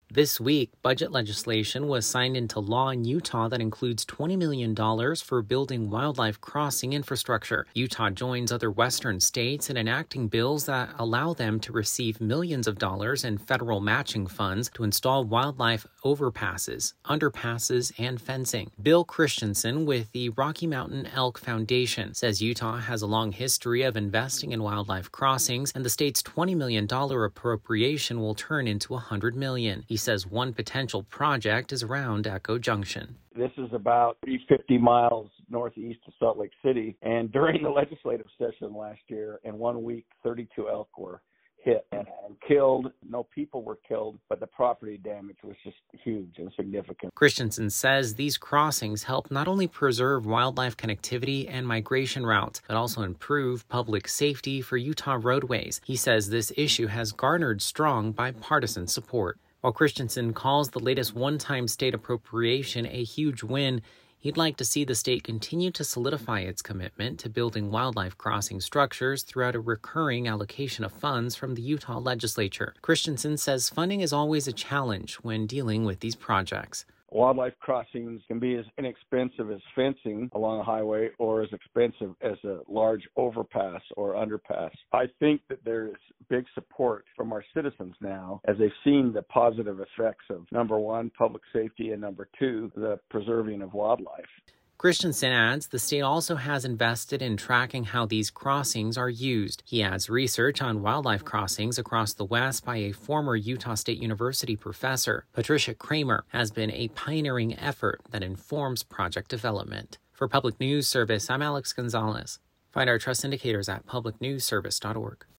This week, budget legislation was signed into law in Utah that includes $20 million for building wildlife crossing infrastructure. Utah joins other western states in enacting bills that allow them to receive millions of dollars in federal matching funds to install wildlife overpasses, underpasses, and fencing. Bill Christensen with the Rocky Mountain Elk Foundation says Utah has a long history of investing in wildlife crossings, and the state's $20 million appropriation will turn into $100 million. He says one potential project is around Echo Junction. This is about 50 miles northeast of Salt Lake City, and during the legislative session last year, in 1 week, 32 elk were hit and killed. No people were killed, but the property damage was just huge and significant. Christensen says these crossings help not only preserve wildlife connectivity and migration routes, but also improve public safety for Utah roadways. He says this issue has garnered strong bipartisan support. While Christensen calls the latest one-time state appropriation a huge win, he'd like to see the state continue to solidify its commitment to building wildlife crossing structures throughout a recurring allocation of funds from the Utah legislature. Christensen says funding is always a challenge when dealing with these projects. Wildlife crossings can be as inexpensive as fencing along a highway or as expensive as a large overpass or underpass. I think that there is big support from our citizens now as they've seen the positive effects of, number one, public safety, and number two, the preserving of wildlife. Christensen adds the state also has invested in tracking how these crossings are used. He adds research on wildlife crossings across the West by a former Utah State University professor. Patricia Kramer has been a pioneering effort that informs project development. For Public News Service, I'm Alex Gonzalez. Find our trust indicators at publicnewsservice.org.